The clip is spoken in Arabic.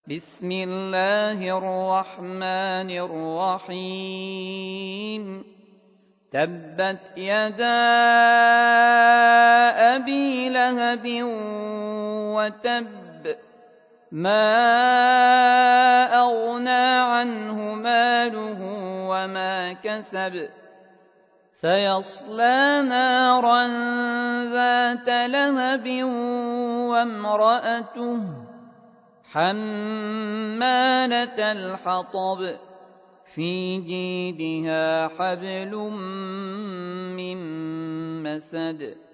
بسم الله الرحمن الرحيم تبت يدا أبي لهب وتب ما أغنى عنه ماله وما كسب سيصلى نارا ذات لهب وامرأته حمالة الحطب في جيدها حبل من مسد